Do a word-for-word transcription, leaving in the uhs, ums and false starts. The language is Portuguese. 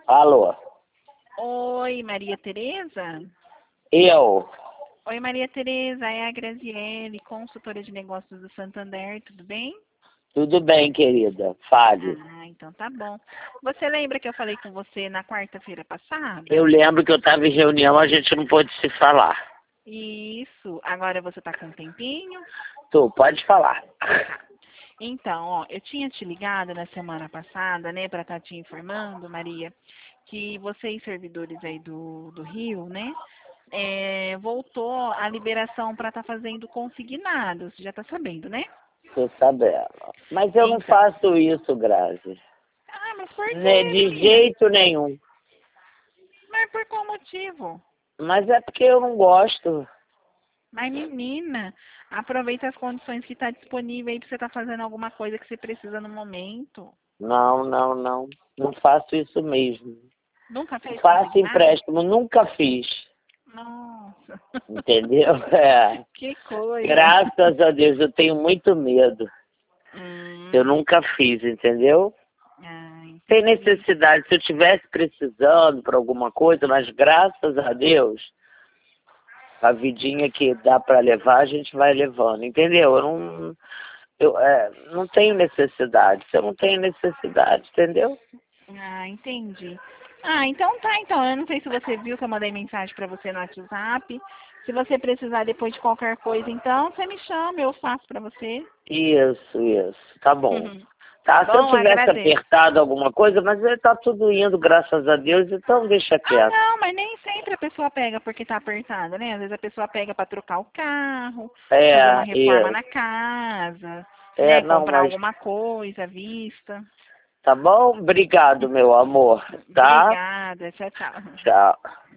Alô? Oi, Maria Tereza? Eu? Oi, Maria Tereza, é a Graziele, consultora de negócios do Santander, tudo bem? Tudo bem, querida. Fale. Ah, então tá bom. Você lembra que eu falei com você na quarta-feira passada? Eu lembro que eu estava em reunião, a gente não pôde se falar. Isso. Agora você tá com um tempinho? Tu, pode falar. Então, ó, eu tinha te ligado na semana passada, né, para estar te informando, Maria, que vocês, servidores aí do, do Rio, né, é, voltou a liberação para estar fazendo consignado. Você já tá sabendo, né? Tô sabendo. Mas eu não Então. faço isso, Grazi. Ah, mas por Né, quê, de menina? jeito nenhum. Mas por qual motivo? Mas é porque eu não gosto. Mas, menina, aproveita as condições que está disponível aí para você estar fazendo alguma coisa que você precisa no momento. Não, não, não. Não faço isso mesmo. Nunca Não fez faço consignado? empréstimo, nunca fiz. Nossa, Entendeu? É. que coisa. Graças a Deus, eu tenho muito medo. Eu Hum, nunca fiz, entendeu? ah, Tem entendi. necessidade, se eu tivesse precisando para alguma coisa, mas graças a Deus, a vidinha que dá para levar, a gente vai levando, entendeu? Eu não, eu, é, não tenho necessidade. Se eu não tenho necessidade, entendeu? Ah, entendi. Ah, então tá, então. Eu não sei se você viu que eu mandei mensagem para você no WhatsApp. Se você precisar depois de qualquer coisa, então, você me chama, eu faço para você. Isso, isso. Tá bom. Tá Tá, se eu bom? tivesse Agradeço. apertado alguma coisa, mas tá tudo indo, graças a Deus, então deixa Ah, quieto. não, mas nem sempre a pessoa pega porque tá apertada, né? Às vezes a pessoa pega para trocar o carro, fazer uma É, reforma isso. na casa, É, né? não, Comprar mas alguma coisa à vista. tá bom? Obrigado, meu amor, tá? Obrigada. Tchau, tchau. Tchau.